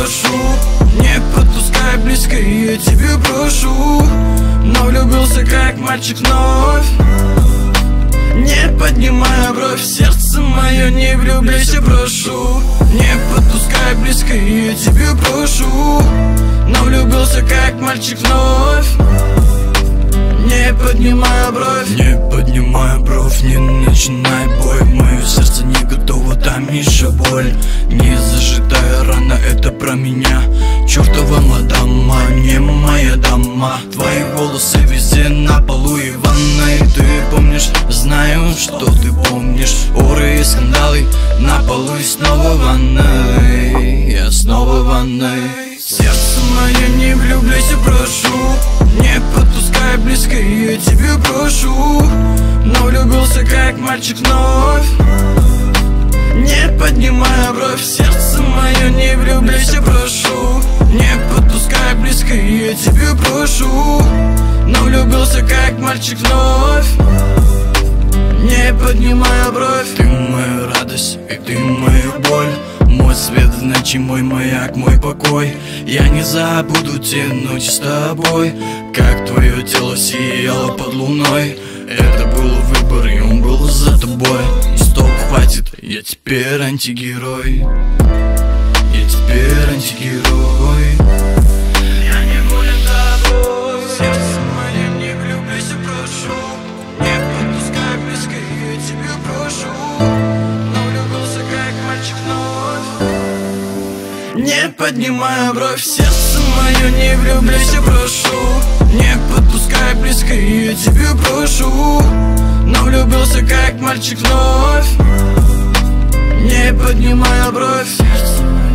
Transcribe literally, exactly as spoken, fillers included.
прошу, не подпускай близко, я тебе прошу. Но влюбился как мальчик вновь. Не поднимай бровь, сердце мое, не влюбляйся, прошу. Не подпускай близко, я тебе прошу. Но влюбился как мальчик вновь. Не поднимай бровь, не поднимай бровь, не начинай бой. Мое сердце не готово, там еще боль. Не зажитая рана, это про меня. Чертова мадама, не моя дама. Твои волосы везде на полу и в ванной. Ты помнишь, знаю, что ты помнишь. Оры и скандалы на полу и снова в ванной. Я снова в ванной. Сердце мое, не влюбляйся, прошу. Не подпускай близко, я тебе прошу. Но влюбился как мальчик вновь. Не поднимай бровь, сердце мое, не влюбляйся, прошу. Не подпускай близко, я тебе прошу. Но влюбился как мальчик вновь. Не поднимай бровь. Ты моя радость и ты моя боль. Мой свет в ночи, мой маяк, мой покой. Я не забуду те ночи с тобой. Как твое тело сияло под луной. Это был выбор, и он был за тобой. Стоп, хватит, я теперь антигерой. Я теперь антигерой. Я не болен тобой. Сердце мое, не влюбляйся, прошу. Не подпускай близко, я тебе прошу. Но влюбился как мальчик вновь. Не поднимай бровь, сердце мое, не влюбляйся, прошу. Не подпускай близко, я тебе прошу. Но влюбился как мальчик вновь. Не поднимай бровь.